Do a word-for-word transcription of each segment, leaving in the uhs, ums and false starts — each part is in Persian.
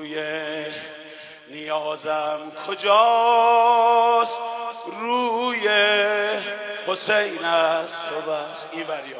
روی نیازم کجاست؟ روی حسین است و بس. این بریا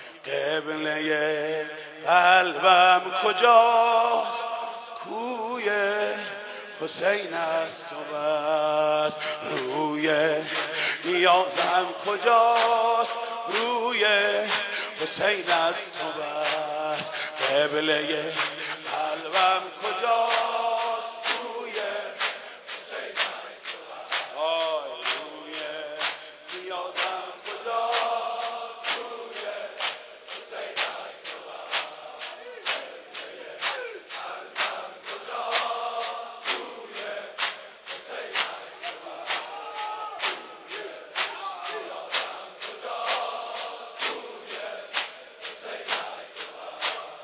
قبله قلبم کجاست؟ کوی حسین است و بس. روی نیازم کجاست؟ روی حسین است و بس. قبله قلبم کجاست؟ روی حسین است و بس. آی روی نیازم کجاست؟ روی حسین است و بس. قلبم کجاست؟ روی حسین است و بس. نیازم کجاست؟ روی حسین است و بس.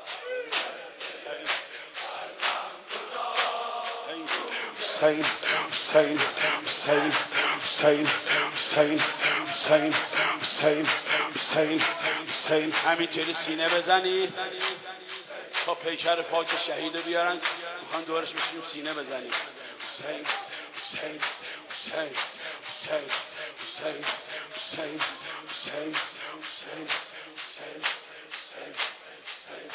حسین حسین حسین حسین حسین حسین حسین حسین حسین همینطوری سینه بزنید تا پیکر پاک شهیدو بیارن. میخوان دورش بشیم سینه بزنیم. حسین حسین حسین حسین حسین حسین حسین حسین حسین حسین حسین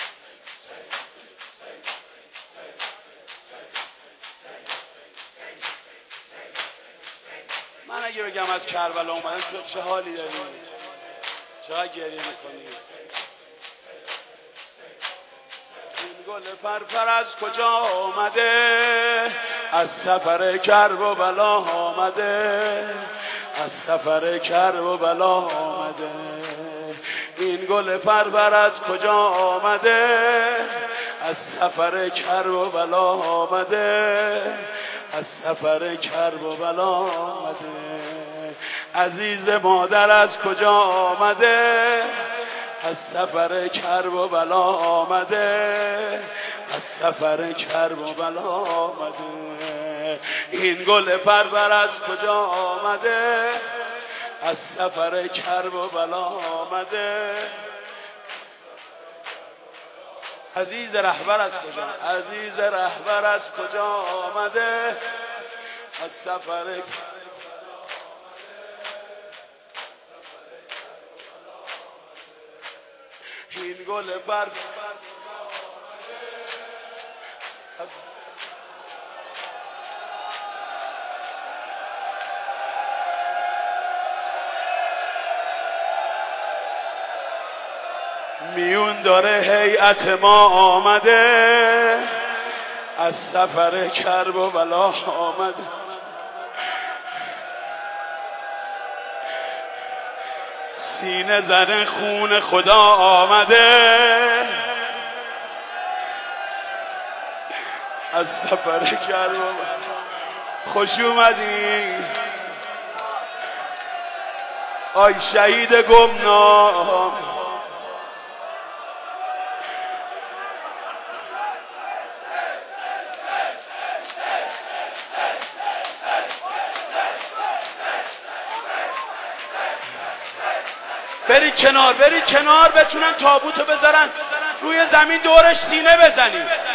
من اگه بگم از کربلا اومدم تو چه حالی داری؟ چقدر گریه میکنی؟ این گل پرپر از کجا آمده؟ از سفر کرب و بلا آمده. از سفر کرب و بلا آمده. این گل پرپر از کجا آمده؟ از سفر کرب و بلا آمده. از سفر کرب و بلا آمده. عزیز مادر از کجا آمده؟ از سفر کرب و بلا آمده. از سفر کرب و بلا آمده. این گل پرپر از کجا آمده؟ از سفر کرب و بلا آمده. عزیز رهبر از کجا؟ عزیز رهبر از کجا آمده؟ از سفر این گل پر میون داره هیئت ما آمده. از سفر کرب و بلا آمده. سینه زن خون خدا آمده. از سفر کرب و بلا خوش اومدی آی شهید گمنام. برید کنار، برید کنار بتونن تابوتو بذارن روی زمین، دورش سینه بزنید.